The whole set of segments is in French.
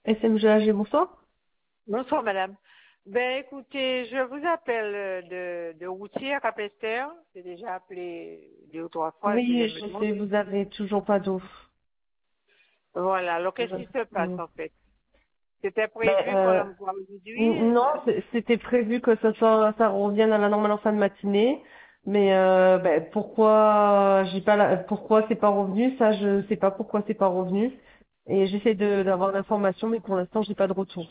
SMGAG, bonsoir. Bonsoir, madame. Ben, écoutez, je vous appelle de Routière à Pester. J'ai déjà appelé 2 ou 3 fois, puis je Oui, me je demande. sais, vous avez toujours pas d'eau. Voilà. Alors, qu'est-ce Ouais. qui se passe, Mm. en fait? C'était Ben, prévu qu'on en voit aujourd'hui. non, c'était prévu que ça revienne à la normale en fin de matinée. Mais ben, pourquoi c'est pas revenu, ça je sais pas pourquoi c'est pas revenu. Et j'essaie d'avoir l'information, mais pour l'instant j'ai pas de retour.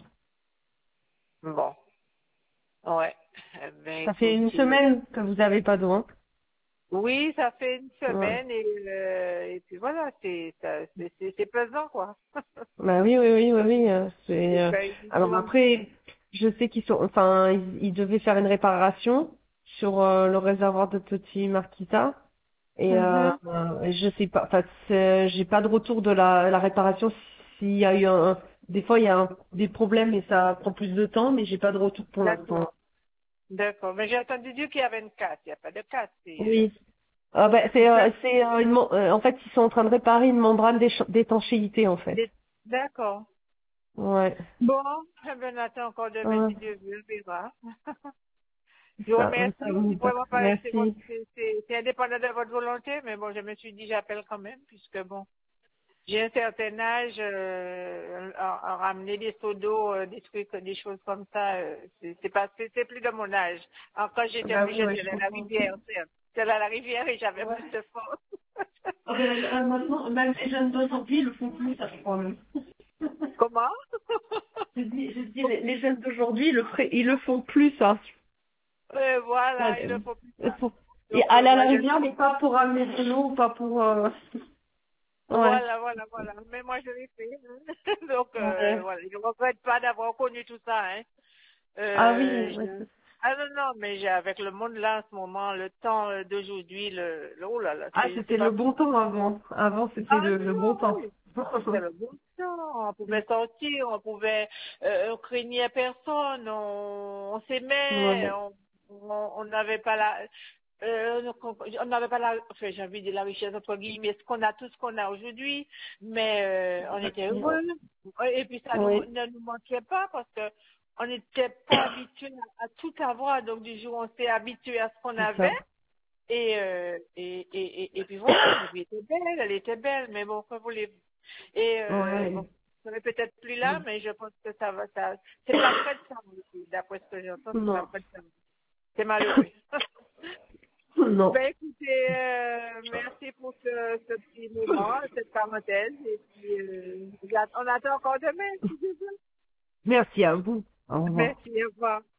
Bon. Ouais. Eh ben, Ça fait une écoutez. semaine que vous avez pas d'eau, hein. Oui, ça fait une Ouais. semaine et puis voilà, c'est pesant, quoi. Bah oui, oui, oui, oui, oui. C'est pas Alors évident. après, je sais ils devaient faire une réparation sur le réservoir de Petit Marquita et Mhm. je sais pas, enfin, j'ai pas de retour de la réparation. S'il y a eu des fois il y a des problèmes et ça prend plus de temps, mais j'ai pas de retour pour l'instant. D'accord. D'accord. Mais j'ai entendu dire qu'il y avait une casse. Il n'y a pas de casse. Oui. Ah ben en fait ils sont en train de réparer une membrane d'étanchéité en fait. D'accord. Ouais. Bon, eh ben, on attend encore demain Ouais. si Dieu veut, on verra. C'est Je vous ça, remercie. ça vous C'est vraiment pas, merci. c'est indépendant de votre volonté, mais bon, je me suis dit, j'appelle quand même, puisque bon, j'ai un certain âge, à ramener des seaux d'eau, des trucs, des choses comme ça, c'est pas, c'est plus de mon âge. Quand j'étais Bah plus oui, jeune, ouais, je j'allais à la comprends. rivière, j'allais à la rivière et j'avais Ouais. plus de force. Ah ben, maintenant, même les jeunes d'aujourd'hui, ils le font plus, ça, je crois même. Comment? Je dis, les jeunes d'aujourd'hui, ils le font plus, ça. Voilà, il Ouais, ne faut plus il ça. faut- Et Donc, aller à la moi, je rivière, mais pas pour amener de l'eau, pas pour... Ouais. Voilà, voilà, voilà. Mais moi, je l'ai fait. Hein. Donc, Ouais. voilà, je ne regrette pas d'avoir connu tout ça. Hein. Ah oui, ouais. Ah non, non, mais avec le monde là, en ce moment, le temps d'aujourd'hui, oh là là, Ah, c'est c'était pas le possible. bon temps avant. Avant, c'était Ah le bon non, temps. oui, c'était le bon temps. On pouvait sortir, on pouvait, on craignait personne, on s'aimait, Ouais. on n'avait pas on n'avait pas la, enfin, j'ai envie de dire la richesse entre guillemets, ce qu'on a, tout ce qu'on a aujourd'hui, mais on était heureux. Et puis ça Oui, ne nous manquait pas parce que on n'était pas habitué à tout avoir. Donc du jour où on s'est habitué à ce qu'on c'est avait, ça. et puis voilà, la vie était belle, elle était belle, mais bon, que voulez-vous. Ouais. Bon, ça n'est peut-être plus là, mais je pense que c'est pas près de ça, d'après ce que j'entends, c'est pas Non. près de ça. C'est malheureux. Non. Ben écoutez, merci pour ce petit moment, cette parenthèse, et puis on attend encore demain, si Dieu veut. Merci à vous. Au revoir. Merci, au revoir.